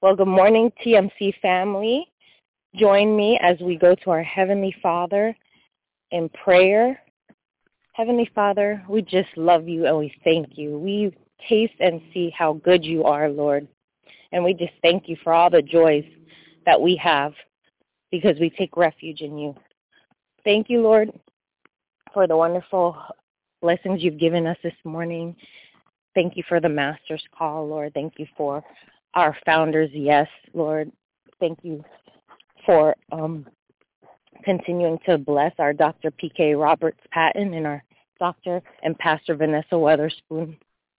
Well, good morning, TMC family. Join me as we go to our Heavenly Father in prayer. Heavenly Father, we just love you and we thank you. We taste and see how good you are, Lord. And we just thank you for all the joys that we have because we take refuge in you. Thank you, Lord, for the wonderful blessings you've given us this morning. Thank you for the master's call, Lord. Thank you for our founders, yes, Lord. Thank you for continuing to bless our Dr. P.K. Roberts Patton and our Dr. and Pastor Vanessa Weatherspoon.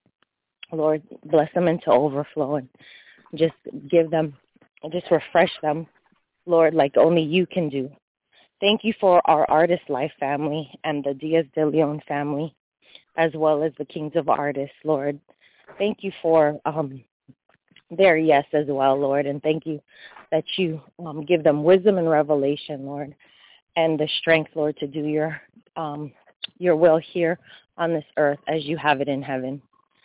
Lord, bless them into overflow and just give them, just refresh them, Lord, like only you can do. Thank you for our Artist Life family and the Diaz de Leon family, as well as the Kings of Artists, Lord. Thank you for their yes as well, Lord, and thank you that you give them wisdom and revelation, Lord, and the strength, Lord, to do your will here on this earth as you have it in heaven.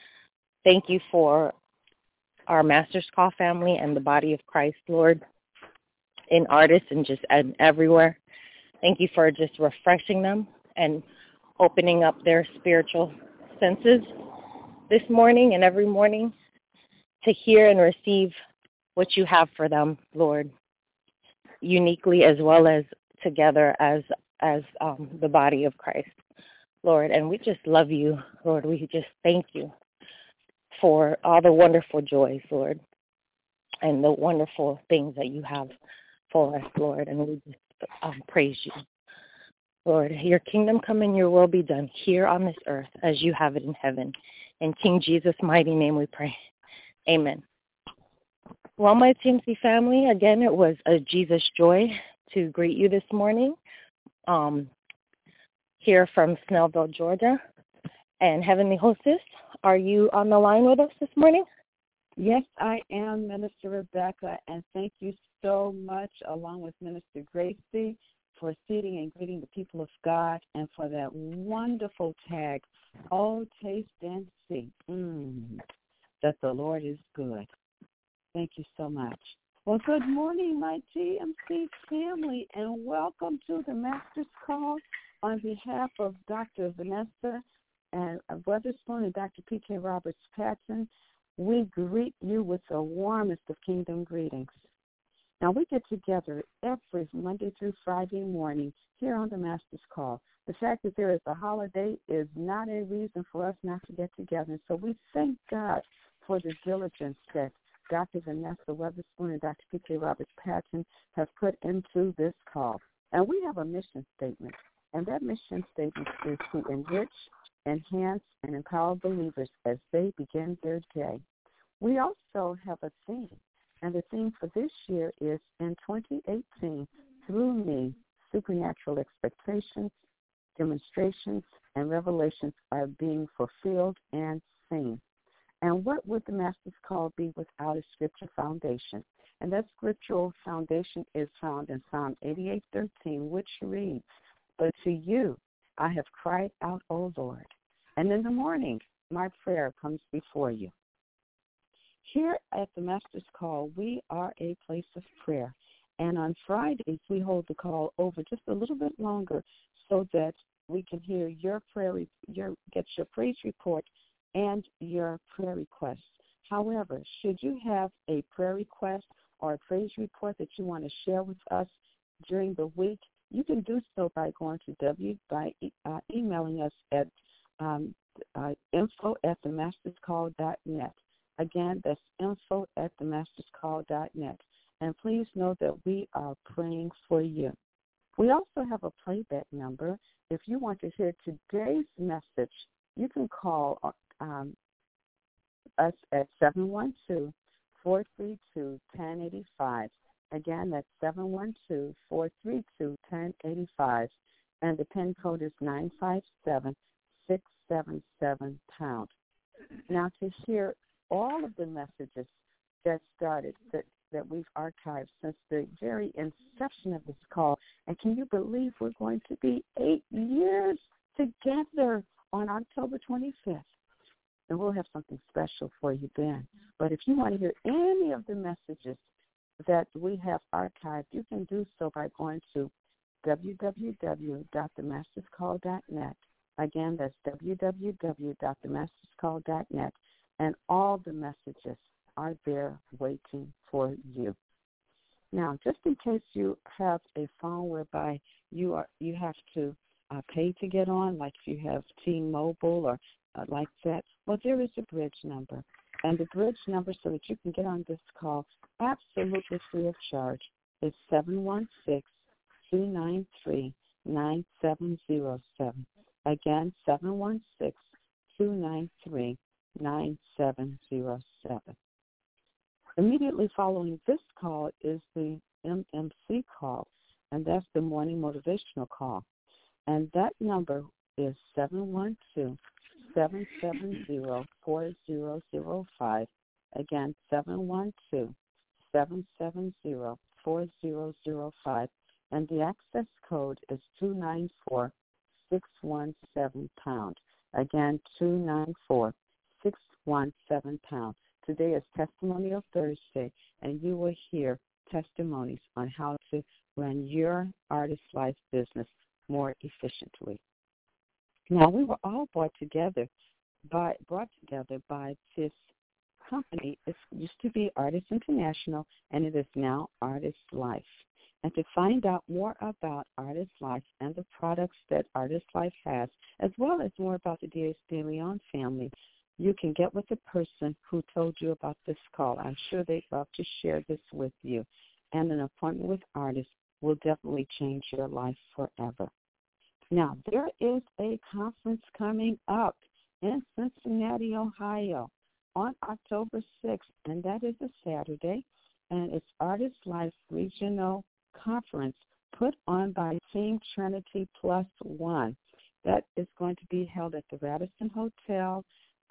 Thank you for our Master's Call family and the body of Christ, Lord, in artists and everywhere. Thank you for just refreshing them and opening up their spiritual senses this morning and every morning to hear and receive what you have for them, Lord, uniquely as well as together as the body of Christ, Lord. And we just love you, Lord. We just thank you for all the wonderful joys, Lord, and the wonderful things that you have for us, Lord. And we just praise you, Lord. Your kingdom come and your will be done here on this earth as you have it in heaven. In King Jesus' mighty name we pray. Amen. Well, my TMC family, again, it was a Jesus joy to greet you this morning here from Snellville, Georgia. And Heavenly Hostess, are you on the line with us this morning? Yes, I am, Minister Rebecca, and thank you so much, along with Minister Gracie, for seating and greeting the people of God and for that wonderful tag, oh, taste and see that the Lord is good. Thank you so much. Well, good morning, my TMC family, and welcome to the Master's Call on behalf of Dr. Vanessa and Weatherspoon and Dr. P.K. Roberts Patton. We greet you with the warmest of kingdom greetings. Now, we get together every Monday through Friday morning here on the Master's Call. The fact that there is a holiday is not a reason for us not to get together. So we thank God for the diligence that Dr. Vanessa Weatherspoon and Dr. P.K. Roberts Patton have put into this call. And we have a mission statement, and that mission statement is to enrich, enhance, and empower believers as they begin their day. We also have a theme, and the theme for this year is, in 2018, through me, supernatural expectations, demonstrations, and revelations are being fulfilled and seen. And what would the Master's Call be without a scripture foundation? And that scriptural foundation is found in Psalm 88:13, which reads, "But to you I have cried out, O Lord, and in the morning my prayer comes before you." Here at the Master's Call, we are a place of prayer. And on Fridays, we hold the call over just a little bit longer so that we can hear your get your praise report and your prayer requests. However, should you have a prayer request or a praise report that you want to share with us during the week, you can do so by going to emailing us at info@themasterscall.net. Again, that's info@themasterscall.net. And please know that we are praying for you. We also have a playback number. If you want to hear today's message, you can call us at 712-432-1085. Again, that's 712-432-1085. And the PIN code is 957-677#. Now, to hear all of the messages that started, that we've archived since the very inception of this call, and can you believe we're going to be 8 years together on October 25th? and we'll have something special for you then. But if you want to hear any of the messages that we have archived, you can do so by going to www.themasterscall.net. Again, that's www.themasterscall.net, and all the messages are there waiting for you. Now, just in case you have a phone whereby you have to pay to get on, like if you have T-Mobile or like that, well, there is a bridge number. And the bridge number so that you can get on this call absolutely free of charge is 716-293-9707. Again, 716-293-9707. Immediately following this call is the MMC call, and that's the morning motivational call. And that number is 712-770-4005. Again, 712-770-4005. And the access code is 294-617#. Again, 294-617#. Today is Testimonial Thursday, and you will hear testimonies on how to run your artist life business more efficiently. Now, we were all brought together by this company. It used to be Artist International, and it is now Artist Life. And to find out more about Artist Life and the products that Artist Life has, as well as more about the Diaz de Leon family, you can get with the person who told you about this call. I'm sure they'd love to share this with you. And an appointment with Artist will definitely change your life forever. Now, there is a conference coming up in Cincinnati, Ohio on October 6th, and that is a Saturday, and it's Artist Life Regional Conference put on by Team Trinity Plus One. That is going to be held at the Radisson Hotel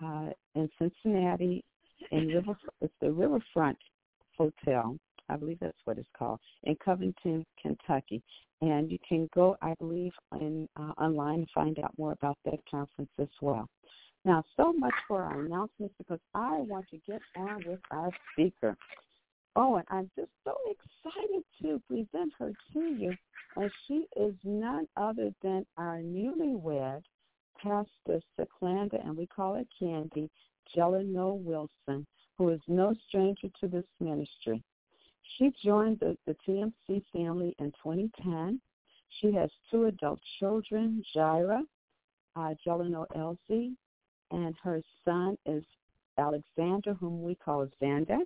in Cincinnati. It's the Riverfront Hotel. I believe that's what it's called, in Covington, Kentucky. And you can go, I believe, online and find out more about that conference as well. Now, so much for our announcements, because I want to get on with our speaker. Oh, and I'm just so excited to present her to you. And she is none other than our newlywed Pastor Seclanda, and we call her Candy, Jelano Wilson, who is no stranger to this ministry. She joined the TMC family in 2010. She has 2 adult children, Jaira, Jelano Elsie, and her son is Alexander, whom we call Xander,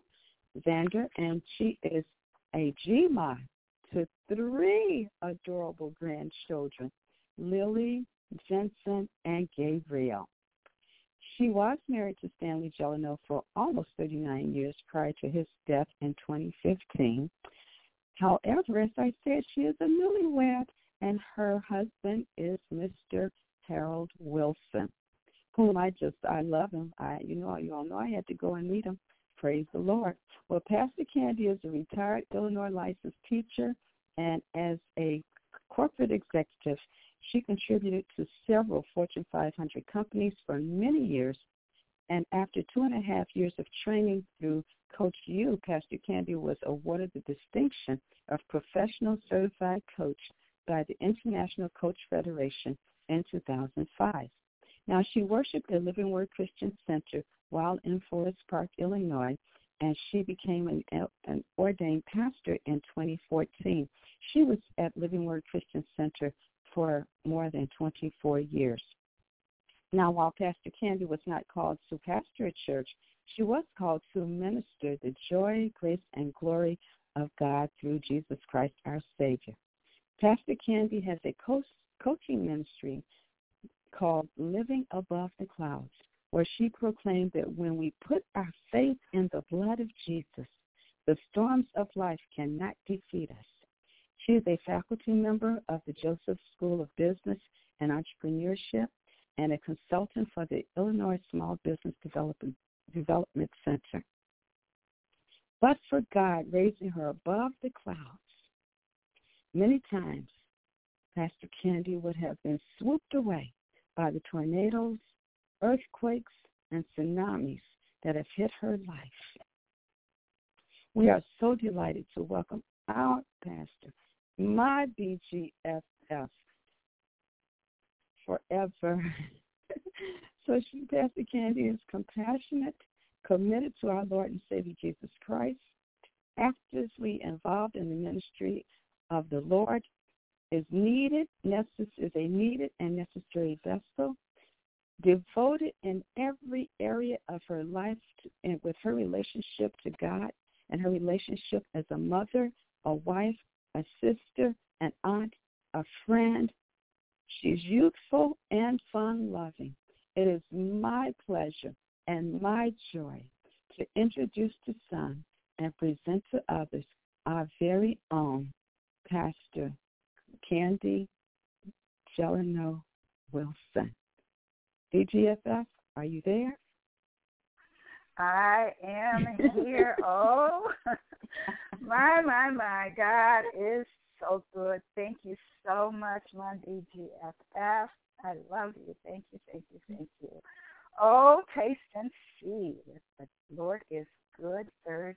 and she is a GMA to 3 adorable grandchildren, Lily, Jensen, and Gabriel. She was married to Stanley Jelano for almost 39 years prior to his death in 2015. However, as I said, she is a newlywed, and her husband is Mr. Harold Wilson, whom I love him. You all know I had to go and meet him. Praise the Lord. Well, Pastor Candy is a retired Illinois licensed teacher, and as a corporate executive, she contributed to several Fortune 500 companies for many years. And after 2.5 years of training through Coach U, Pastor Candy was awarded the distinction of Professional Certified Coach by the International Coach Federation in 2005. Now, she worshiped at Living Word Christian Center while in Forest Park, Illinois, and she became an ordained pastor in 2014. She was at Living Word Christian Center for more than 24 years. Now, while Pastor Candy was not called to pastor a church, she was called to minister the joy, grace, and glory of God through Jesus Christ, our Savior. Pastor Candy has a coaching ministry called Living Above the Clouds, where she proclaimed that when we put our faith in the blood of Jesus, the storms of life cannot defeat us. She is a faculty member of the Joseph School of Business and Entrepreneurship and a consultant for the Illinois Small Business Development Center. But for God raising her above the clouds, many times Pastor Candy would have been swooped away by the tornadoes, earthquakes, and tsunamis that have hit her life. We are so delighted to welcome our pastor, my BGFF, forever. Pastor Candy is compassionate, committed to our Lord and Savior Jesus Christ, actively involved in the ministry of the Lord, is a needed and necessary vessel, devoted in every area of her life and with her relationship to God and her relationship as a mother, a wife, a sister, an aunt, a friend. She's youthful and fun-loving. It is my pleasure and my joy to introduce to some and present to others our very own Pastor Candy Jeleno Wilson. BGFF, are you there? I am here. Oh, my God is so good. Thank you so much, my BGFF. I love you. Thank you. Oh, taste and see that the Lord is good Thursday.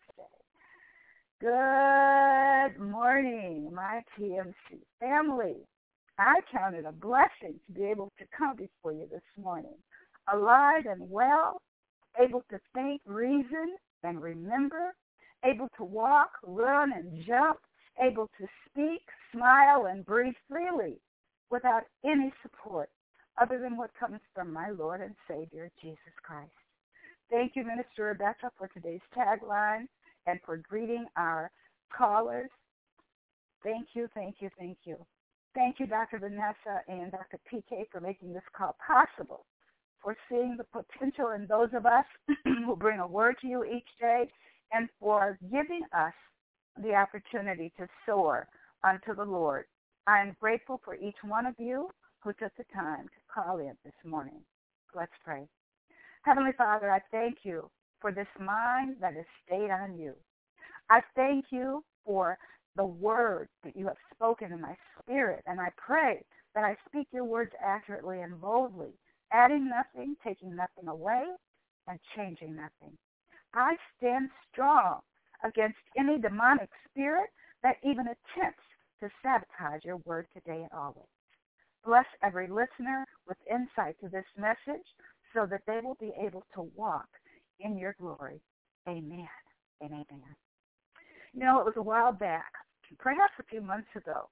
Good morning, my TMC family. I count it a blessing to be able to come before you this morning, alive and well, able to think, reason, and remember, able to walk, run, and jump, able to speak, smile, and breathe freely without any support other than what comes from my Lord and Savior, Jesus Christ. Thank you, Minister Rebecca, for today's tagline and for greeting our callers. Thank you. Thank you, Dr. Vanessa and Dr. PK, for making this call possible, for seeing the potential in those of us who bring a word to you each day, and for giving us the opportunity to soar unto the Lord. I am grateful for each one of you who took the time to call in this morning. Let's pray. Heavenly Father, I thank you for this mind that is stayed on you. I thank you for the word that you have spoken in my spirit, and I pray that I speak your words accurately and boldly, adding nothing, taking nothing away, and changing nothing. I stand strong against any demonic spirit that even attempts to sabotage your word today and always. Bless every listener with insight to this message so that they will be able to walk in your glory. Amen and amen. You know, it was a while back, perhaps a few months ago.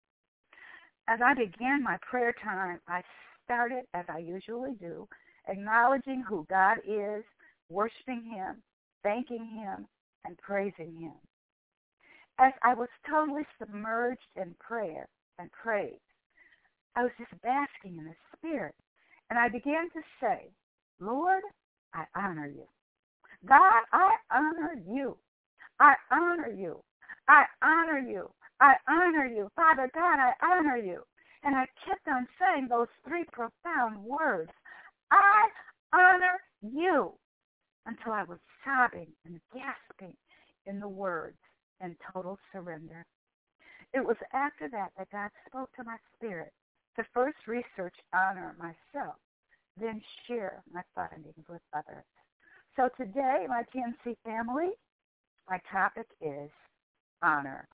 As I began my prayer time, I started, as I usually do, acknowledging who God is, worshiping Him, thanking Him, and praising Him. As I was totally submerged in prayer and praise, I was just basking in the Spirit. And I began to say, Lord, I honor you. God, I honor you. I honor you. I honor you. I honor you. Father God, I honor you. And I kept on saying those three profound words. I honor you. Until I was sobbing and gasping in the words in total surrender. It was after that God spoke to my spirit to first research honor myself, then share my findings with others. So today, my TNC family, my topic is honor.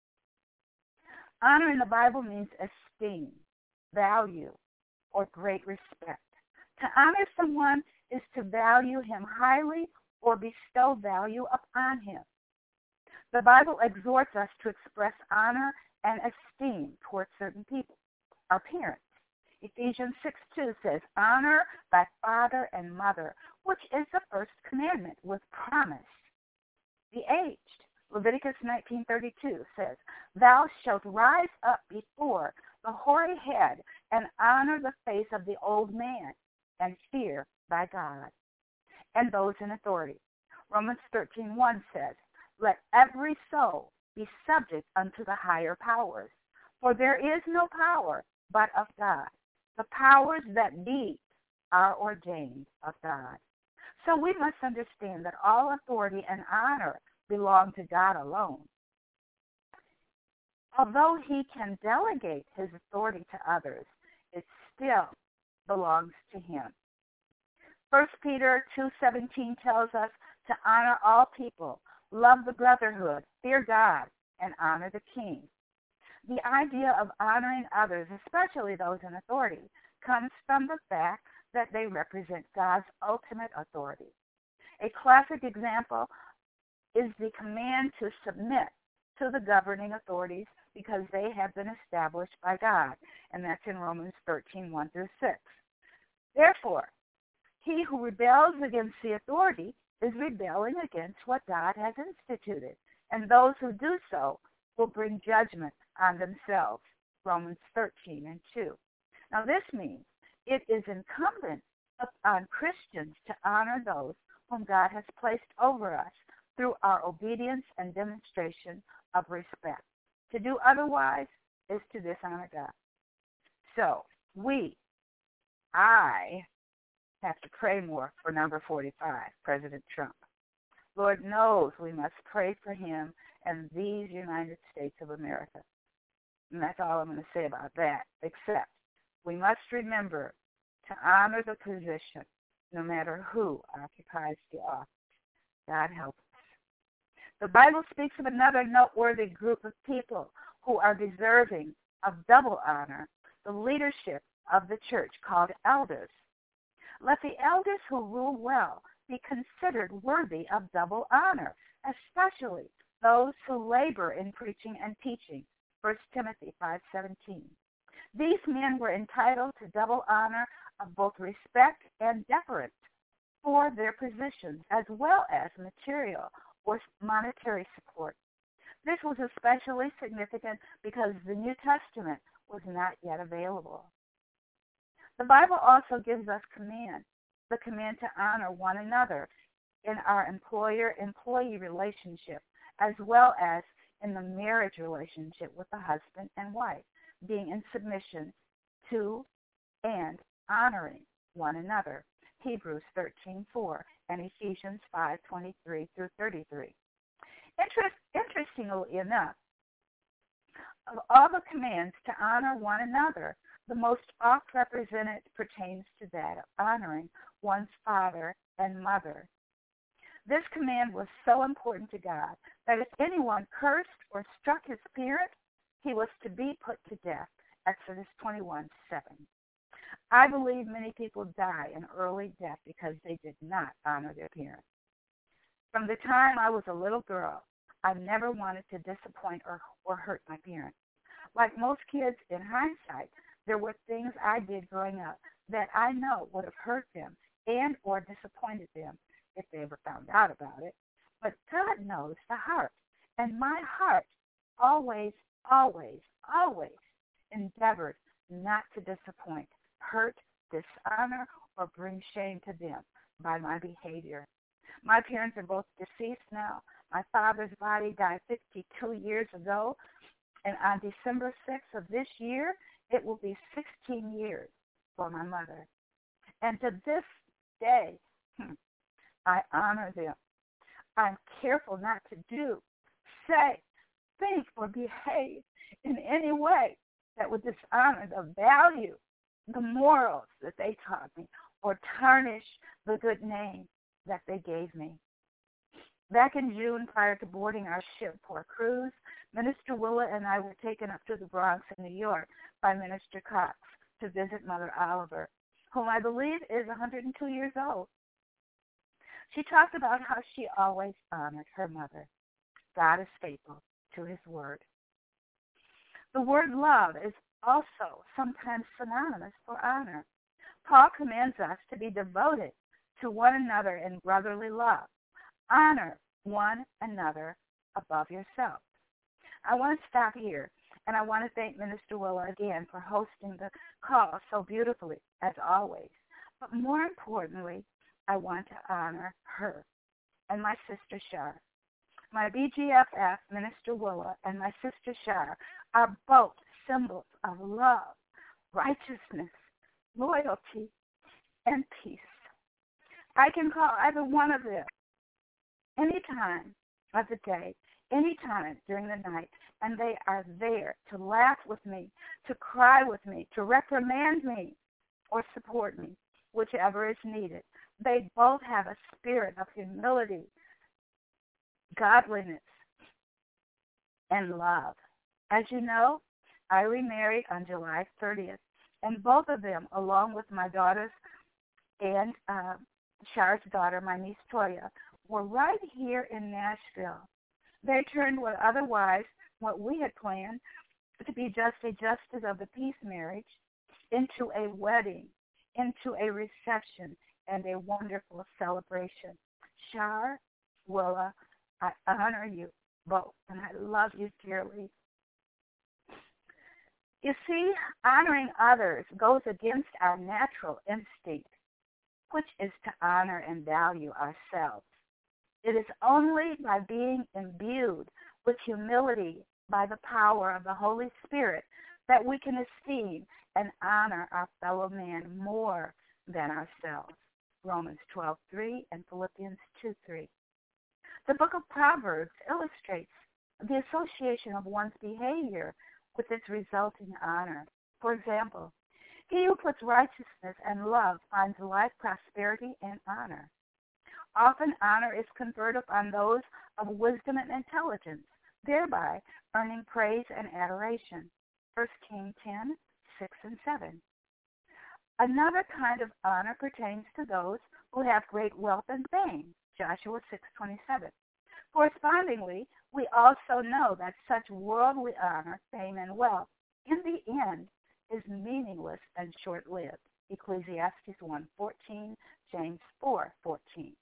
Honor in the Bible means esteem, value, or great respect. To honor someone is to value him highly or bestow value upon him. The Bible exhorts us to express honor and esteem towards certain people, our parents. Ephesians 6:2 says, honor thy father and mother, which is the first commandment with promise. The aged. Leviticus 19:32 says, thou shalt rise up before the hoary head and honor the face of the old man and fear thy God. And those in authority. Romans 13:1 says, let every soul be subject unto the higher powers, for there is no power but of God. The powers that be are ordained of God. So we must understand that all authority and honor belong to God alone. Although he can delegate his authority to others, it still belongs to him. 1 Peter 2:17 tells us to honor all people, love the brotherhood, fear God, and honor the king. The idea of honoring others, especially those in authority, comes from the fact that they represent God's ultimate authority. A classic example is the command to submit to the governing authorities because they have been established by God, and that's in Romans 13:1-6. Therefore, he who rebels against the authority is rebelling against what God has instituted, and those who do so will bring judgment on themselves, Romans 13:2. Now this means it is incumbent upon Christians to honor those whom God has placed over us through our obedience and demonstration of respect. To do otherwise is to dishonor God. So, I have to pray more for number 45, President Trump. Lord knows we must pray for him and these United States of America. And that's all I'm going to say about that, except we must remember to honor the position no matter who occupies the office. God help us. The Bible speaks of another noteworthy group of people who are deserving of double honor, the leadership of the church called elders. Let the elders who rule well be considered worthy of double honor, especially those who labor in preaching and teaching, 1 Timothy 5:17. These men were entitled to double honor of both respect and deference for their positions, as well as material or monetary support. This was especially significant because the New Testament was not yet available. The Bible also gives us the command to honor one another in our employer-employee relationship, as well as in the marriage relationship with the husband and wife, being in submission to and honoring one another, Hebrews 13:4 and Ephesians 5:23-33. Interestingly enough, of all the commands to honor one another, the most oft represented pertains to that of honoring one's father and mother. This command was so important to God that if anyone cursed or struck his parent, he was to be put to death, Exodus 21:7. I believe many people die an early death because they did not honor their parents. From the time I was a little girl, I never wanted to disappoint or hurt my parents. Like most kids, in hindsight, there were things I did growing up that I know would have hurt them and or disappointed them if they ever found out about it. But God knows the heart, and my heart always, always, always endeavored not to disappoint, hurt, dishonor, or bring shame to them by my behavior. My parents are both deceased now. My father's body died 52 years ago, and on December 6th of this year, it will be 16 years for my mother. And to this day, I honor them. I'm careful not to do, say, think, or behave in any way that would dishonor the value, the morals that they taught me, or tarnish the good name that they gave me. Back in June, prior to boarding our ship for a cruise, Minister Willa and I were taken up to the Bronx in New York by Minister Cox to visit Mother Oliver, whom I believe is 102 years old. She talked about how she always honored her mother. God is faithful to his word. The word love is also sometimes synonymous for honor. Paul commands us to be devoted to one another in brotherly love. Honor one another above yourself. I want to stop here, and I want to thank Minister Willa again for hosting the call so beautifully, as always. But more importantly, I want to honor her and my sister Shar. My BGFF, Minister Willa, and my sister Shar are both symbols of love, righteousness, loyalty, and peace. I can call either one of them any time of the day, any time during the night, and they are there to laugh with me, to cry with me, to reprimand me, or support me, whichever is needed. They both have a spirit of humility, godliness, and love. As you know, I remarried on July 30th, and both of them, along with my daughters and Shara's daughter, my niece Toya, were right here in Nashville. They turned what we had planned to be just a justice of the peace marriage into a wedding, into a reception, and a wonderful celebration. Shar, Willa, I honor you both, and I love you dearly. You see, honoring others goes against our natural instinct, which is to honor and value ourselves. It is only by being imbued with humility by the power of the Holy Spirit that we can esteem and honor our fellow man more than ourselves. Romans 12:3 and Philippians 2:3. The book of Proverbs illustrates the association of one's behavior with its resulting honor. For example, he who puts righteousness and love finds life, prosperity, and honor. Often honor is conferred upon those of wisdom and intelligence, thereby earning praise and adoration. 1 Kings 10:6 and 7. Another kind of honor pertains to those who have great wealth and fame. Joshua 6:27. Correspondingly, we also know that such worldly honor, fame, and wealth, in the end, is meaningless and short-lived. Ecclesiastes 1:14, James 4:14.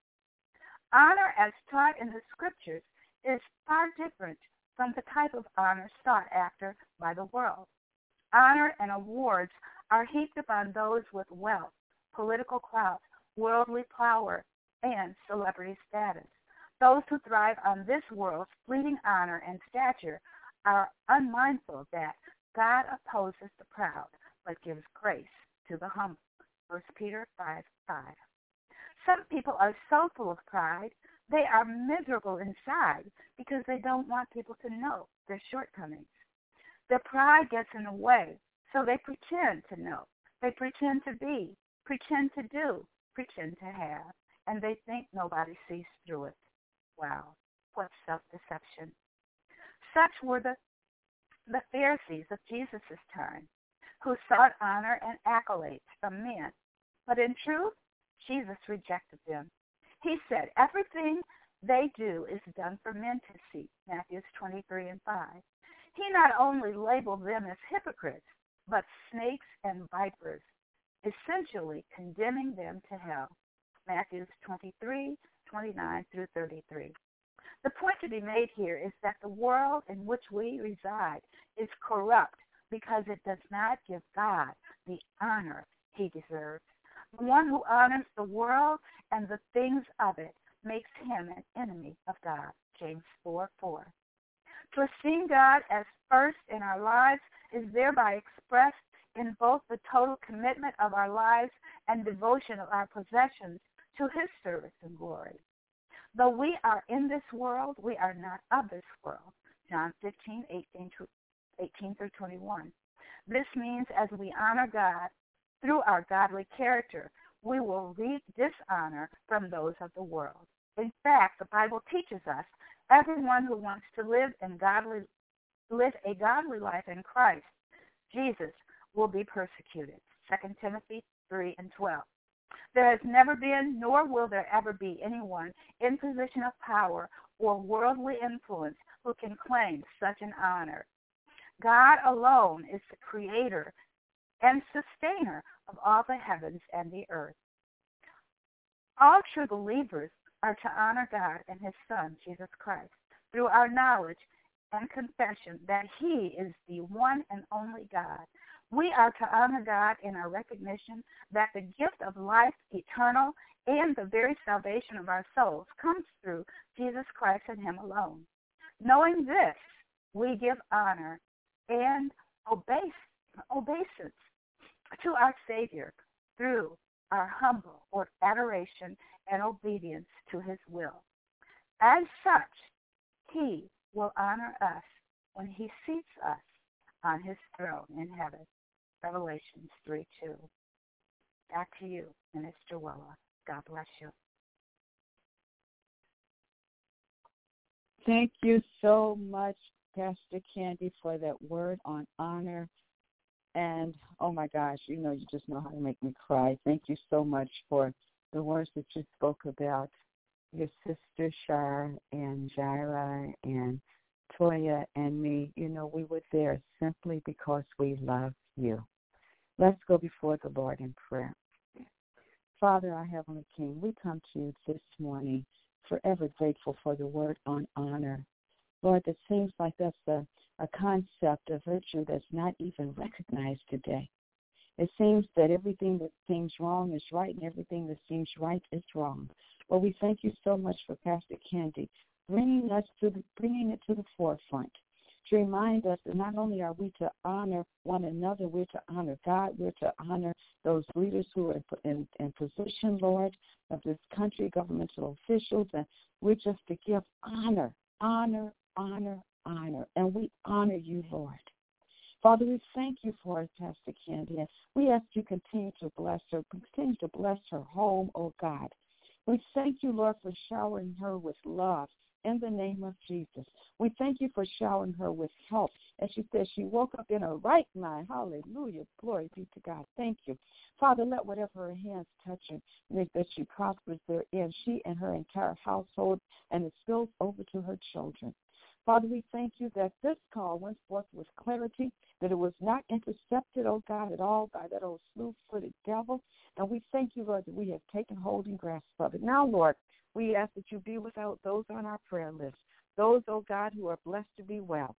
Honor as taught in the Scriptures is far different from the type of honor sought after by the world. Honor and awards are heaped upon those with wealth, political clout, worldly power, and celebrity status. Those who thrive on this world's fleeting honor and stature are unmindful that God opposes the proud, but gives grace to the humble. 1 Peter 5:5. Some people are so full of pride, they are miserable inside because they don't want people to know their shortcomings. Their pride gets in the way, so they pretend to know. They pretend to be, pretend to do, pretend to have, and they think nobody sees through it. Wow, what self-deception. Such were the Pharisees of Jesus' time, who sought honor and accolades from men. But in truth, Jesus rejected them. He said, everything they do is done for men to see, Matthew 23 and 5. He not only labeled them as hypocrites, but snakes and vipers, essentially condemning them to hell, Matthew 23:29 through 33. The point to be made here is that the world in which we reside is corrupt because it does not give God the honor he deserves. The one who honors the world and the things of it makes him an enemy of God, James 4:4. To esteem God as first in our lives is thereby expressed in both the total commitment of our lives and devotion of our possessions to his service and glory. Though we are in this world, we are not of this world, John 15:18 through 21. This means as we honor God through our godly character, we will reap dishonor from those of the world. In fact, the Bible teaches us everyone who wants to live a godly life in Christ, Jesus, will be persecuted. 2 Timothy 3:12. There has never been, nor will there ever be, anyone in position of power or worldly influence who can claim such an honor. God alone is the creator and sustainer of all the heavens and the earth. All true believers are to honor God and his Son, Jesus Christ, through our knowledge and confession that he is the one and only God. We are to honor God in our recognition that the gift of life eternal and the very salvation of our souls comes through Jesus Christ and him alone. Knowing this, we give honor and obeisance to our Savior through our humble adoration and obedience to his will. As such, he will honor us when he seats us on his throne in heaven. Revelations 3:2. Back to you, Minister Willa. God bless you. Thank you so much, Pastor Candy, for that word on honor. And, oh, my gosh, you just know how to make me cry. Thank you so much for the words that you spoke about your sister Shar and Jaira and Toya and me. We were there simply because we love you. Let's go before the Lord in prayer. Father, our Heavenly King, we come to you this morning forever grateful for the word on honor. Lord, it seems like that's a concept, a virtue that's not even recognized today. It seems that everything that seems wrong is right and everything that seems right is wrong. Well, we thank you so much for Pastor Candy bringing it to the forefront to remind us that not only are we to honor one another, we're to honor God, we're to honor those leaders who are in position, Lord, of this country, governmental officials, and we're just to give honor, honor, honor, honor, and we honor you, Lord. Father, we thank you for Pastor Candy, and we ask you continue to bless her, continue to bless her home, oh God. We thank you, Lord, for showering her with love in the name of Jesus. We thank you for showering her with help. As she said, she woke up in her right mind. Hallelujah. Glory be to God. Thank you. Father, let whatever her hands touch her, that she prospers therein, she and her entire household, and it spills over to her children. Father, we thank you that this call went forth with clarity, that it was not intercepted, oh God, at all by that old slew-footed devil. And we thank you, Lord, that we have taken hold and grasp of it. Now, Lord, we ask that you be with those on our prayer list, those, oh God, who are blessed to be well.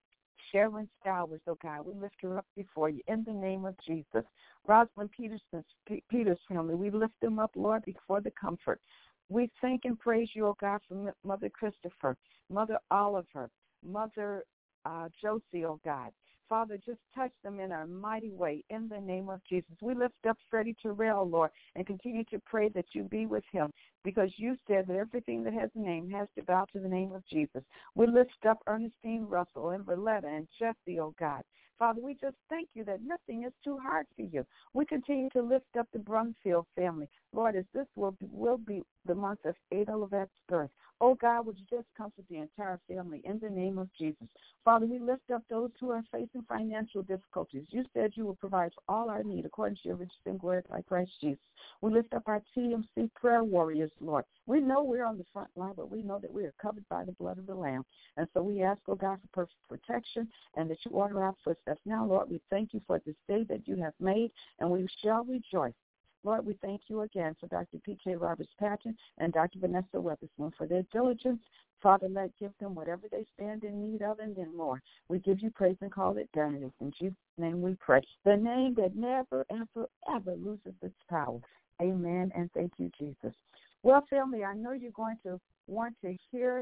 Sharon Stowers, oh God, we lift her up before you in the name of Jesus. Rosalind Peters' family, we lift them up, Lord, before the comfort. We thank and praise you, oh God, for Mother Christopher, Mother Oliver, Mother Josie, oh God. Father, just touch them in a mighty way in the name of Jesus. We lift up Freddie Terrell, Lord, and continue to pray that you be with him, because you said that everything that has a name has to bow to the name of Jesus. We lift up Ernestine Russell and Valletta and Jesse, oh God. Father, we just thank you that nothing is too hard for you. We continue to lift up the Brumfield family. Lord, as this will be the month of Ada Levette's birth, oh God, would you just comfort the entire family in the name of Jesus. Father, we lift up those who are facing financial difficulties. You said you will provide for all our need according to your riches and glory by Christ Jesus. We lift up our TMC prayer warriors, Lord. We know we're on the front line, but we know that we are covered by the blood of the Lamb. And so we ask, oh God, for perfect protection and that you order our footsteps. Now, Lord, we thank you for this day that you have made, and we shall rejoice. Lord, we thank you again for Dr. P.K. Roberts-Patton and Dr. Vanessa Weatherspoon for their diligence. Father, give them whatever they stand in need of and then more. We give you praise and call it done. And in Jesus' name we pray. The name that never, ever, ever loses its power. Amen, and thank you, Jesus. Well, family, I know you're going to want to hear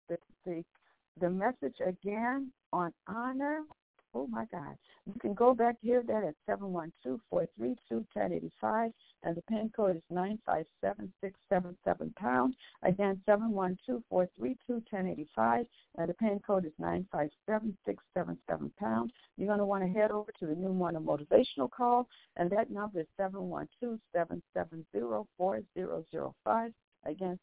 the message again on honor. Oh, my God. You can go back to hear that at 712-432-1085, and the PIN code is 957677#. Again, 712-432-1085, and the PIN code is 957677#. You're going to want to head over to the New Morning Motivational Call, and that number is 712-770-4005. Again,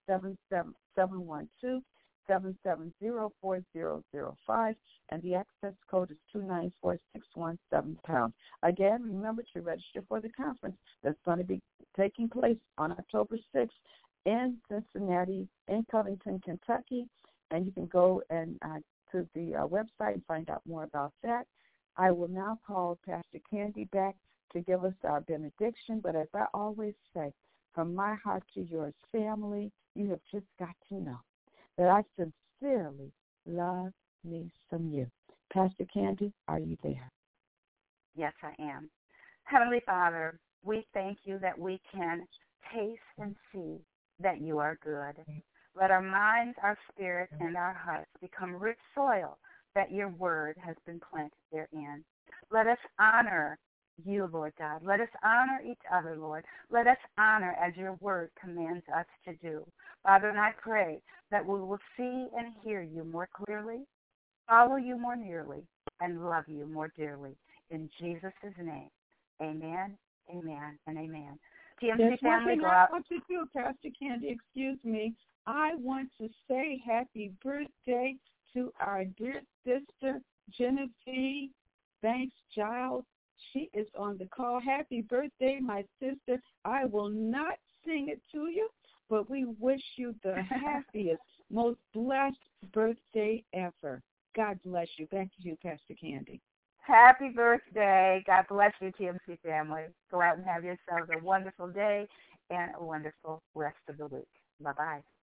712-770-4005, and the access code is 2946171#. Again, remember to register for the conference that's going to be taking place on October 6th in Cincinnati, in Covington, Kentucky, and you can go and to the website and find out more about that. I will now call Pastor Candy back to give us our benediction, but as I always say, from my heart to yours, family, you have just got to know that I sincerely love me some you. Pastor Candy, are you there? Yes, I am. Heavenly Father, we thank you that we can taste and see that you are good. Let our minds, our spirits, and our hearts become rich soil that your word has been planted therein. Let us honor you, Lord God. Let us honor each other, Lord. Let us honor as your word commands us to do. Father, and I pray that we will see and hear you more clearly, follow you more nearly, and love you more dearly. In Jesus' name, amen, amen, and amen. TMC There's one family, thing go I out. want to do, Pastor Candy, excuse me. I want to say happy birthday to our dear sister, Genevieve Banks Giles. She is on the call. Happy birthday, my sister. I will not sing it to you, but we wish you the happiest, most blessed birthday ever. God bless you. Back to you, Pastor Candy. Happy birthday. God bless you, TMC family. Go out and have yourselves a wonderful day and a wonderful rest of the week. Bye-bye.